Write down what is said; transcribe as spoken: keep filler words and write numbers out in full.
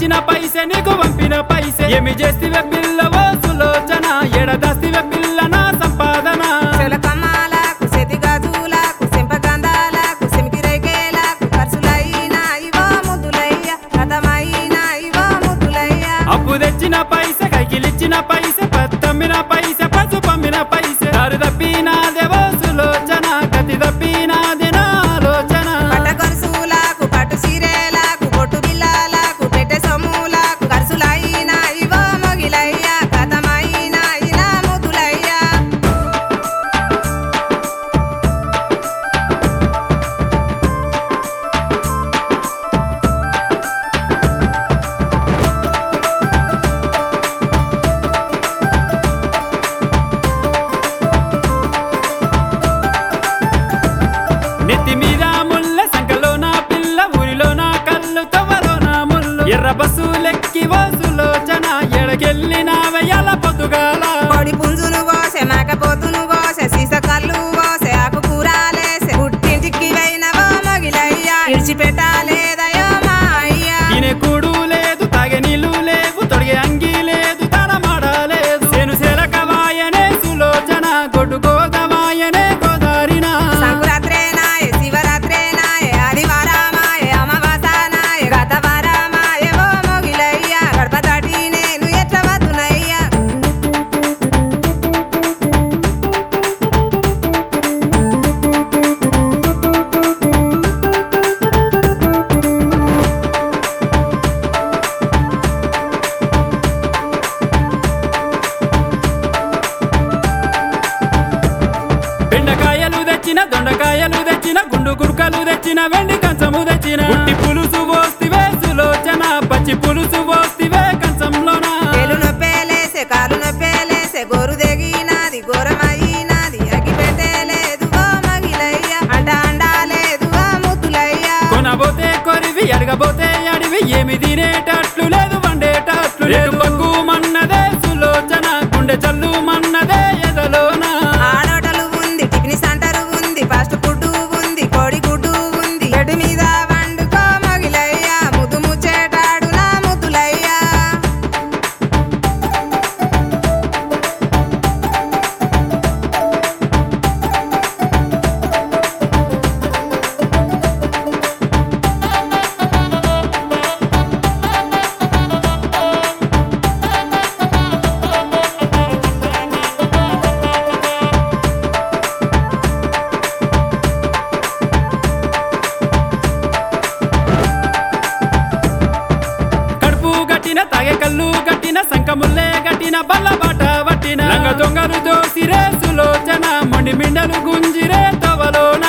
తెచ్చిన పైసే నీకు పంపిన పైసే ఏమి చేస్తివే పిల్లవో సులోచన ఎడ దాస్తివే పిల్ల నా సంపాదన చెలకమ్మాలకు చేతి గాజులకు సెంపగంధాలకు సెమికిరేకేలకు ఖర్చులైనా ఇవో ముద్దులయ్య కథమైనా ఇవో ముద్దులయ్య అప్పు తెచ్చిన పైసే కైకిలిచ్చిన పైసే పత్తమ్మిన పైసే పసు పమ్మిన పైసే దారి తప్పినాదేవో సులోచన గతి తప్పినాదే నా ఆలోచన పట్ట గొలుసులకు పట్టు చీరేలకు బొట్టు బిళ్ళలకు పెట్టె సొమ్ములకు ఖర్చులైనా ఇవో మొగిలయ్య కథమైనా ఇలా ముద్దులయ్య నెత్తి మీద ముళ్ళ సంకలో నా పిల్ల ఊరిలో నా కళ్ళు తవ్వలో నా ముళ్ళు ఎర్ర బస్సు లెక్కి ఓ సులోచన ఎడకెళ్ళినా వెయ్యాల పొద్దుగాల పొడి పుంజును కోసే మేకపోతును కోసే సీస కళ్ళు కోసే ఆకు కూరాలేసే పుట్టింటికి పోయినవో మొగిలయ్య ఇడిచిపెట్టాలేదయో మా అయ్య తినే కూడు లేదు తాగే నీళ్ళు లేవు తొడిగే అంగి లేదు తడమాడలేదు సేను సెలకవాయనే సులోచన గొడ్డు గోదవాయనే గోదారినా సంకురాత్రే నాయ శివరాత్రే నాయ ఆదివారమాయ అమావాసనాయ గతవారమాయ ఓ మొగిలయ్య గడప దాటి నేను ఎట్ల వద్దునయ్యా బెండకాయలు తెచ్చిన దొండకాయలు తెచ్చిన గుండు గుడుకలు తెచ్చిన వెండి కంచము తెచ్చిన ఉట్టి పులుసు పోస్తివే సులోచన పచ్చి పులుసు పోస్తివే కంచంలోన వేలు నొప్పేలేసే కాలు నొప్పేలేసే గోరు తెగినాది ఘోరమైనాది అగి పెట్టలేదు ఓ మగిలయ్య అంట అండాలేదు ఓ ముద్దులయ్య కొనబోతే కొరివి అడగబోతే అడివి ఏమి తినేటట్లు లేదు వండేటట్లు లేదు పక్కు మన్నదే సులోచన గుండె చల్లు మన్నదే ఎదలోన ఆడోటలు ఉంది టిఫిన్ సెంటర్ ఉంది ఫాస్ట్ ఫుడ్ ఉంది కోడి గుడ్డు ఉంది గడ్డి మీద వండుకో మగిలయ్య ముద్దు ముచ్చేటాడు నా ముద్దులయ్య కడుపు గట్టిన తాగే కళ్ళు గట్టిన సంకముల్లే గట్టిన బల్ల బాట వట్టిన లంగ దొంగలు దోసిరే సులోచన మొండి మిండలు గుంజిరే తవలోన